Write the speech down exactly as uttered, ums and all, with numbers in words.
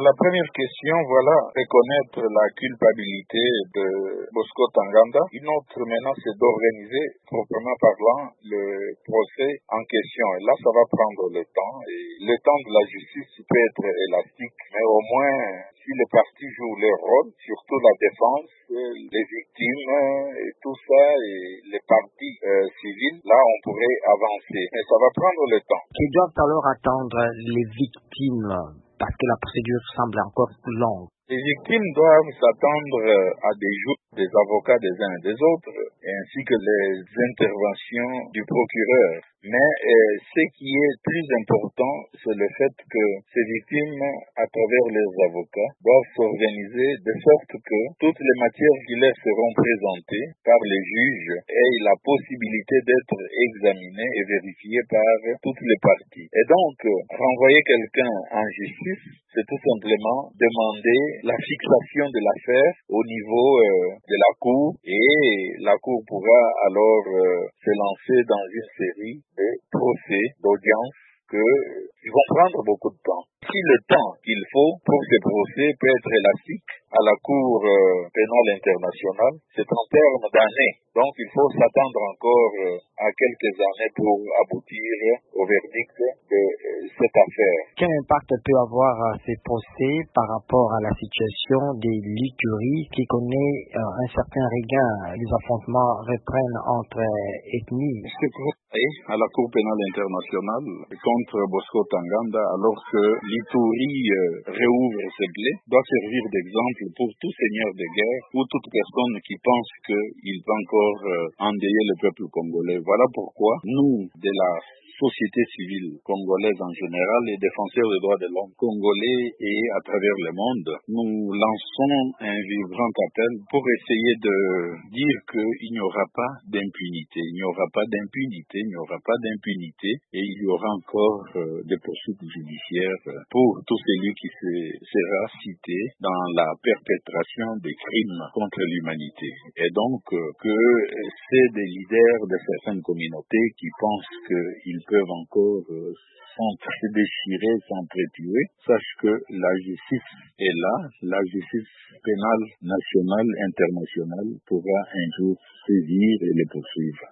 la première question, voilà, reconnaître la culpabilité de Bosco Ntaganda. Une autre maintenant, c'est d'organiser, proprement parlant, le procès en question. Et là, ça va prendre le temps. Et le temps de la justice peut être élastique, mais au moins, si les parties jouent leur rôle, surtout la défense, les victimes et tout ça, et les parties euh, civiles, là, on pourrait avancer. Mais ça va prendre le temps. Qui doivent alors attendre les victimes, parce que la procédure semble encore longue. Les victimes doivent s'attendre à des jours des avocats des uns et des autres, ainsi que les interventions du procureur. Mais euh, ce qui est plus important, c'est le fait que ces victimes, à travers leurs avocats, doivent s'organiser de sorte que toutes les matières qui leur seront présentées par les juges aient la possibilité d'être examinées et vérifiées par toutes les parties. Et donc, renvoyer quelqu'un en justice, c'est tout simplement demander la fixation de l'affaire au niveau euh, de la Cour, et la Cour pourra alors euh, se lancer dans une série de procès, d'audiences, que, euh, qui vont prendre beaucoup de temps. Si le temps qu'il faut pour ces procès peut être élastique à la Cour euh, pénale internationale, c'est en termes d'années. Donc il faut s'attendre encore euh, à quelques années pour aboutir au verdict de euh, cette affaire. Quel impact peut avoir euh, ces procès par rapport à la situation des Lituries qui connaît euh, un certain regain? Les affrontements reprennent entre euh, ethnies. Ce procès à la Cour pénale internationale contre Bosco Ntaganda, alors que l'Ituri euh, réouvre ses plaies, doit servir d'exemple pour tout seigneur de guerre ou toute personne qui pense qu'il peut encore euh, endeuiller le peuple congolais. Voilà pourquoi nous, de la société civile congolaise en général, les défenseurs des droits de l'homme congolais et à travers le monde, nous lançons un vibrant appel pour essayer de dire qu'il n'y aura pas d'impunité. Il n'y aura pas d'impunité, il n'y aura pas d'impunité, et il y aura encore euh, des poursuites judiciaires pour tout celui qui se, sera cité dans la perpétration des crimes contre l'humanité. Et donc, euh, que c'est des leaders de certaines communautés qui pensent qu'ils peuvent encore euh, se déchirer, s'entretuer. Sache que la justice est là, la justice pénale nationale, internationale pourra un jour saisir et les poursuivre.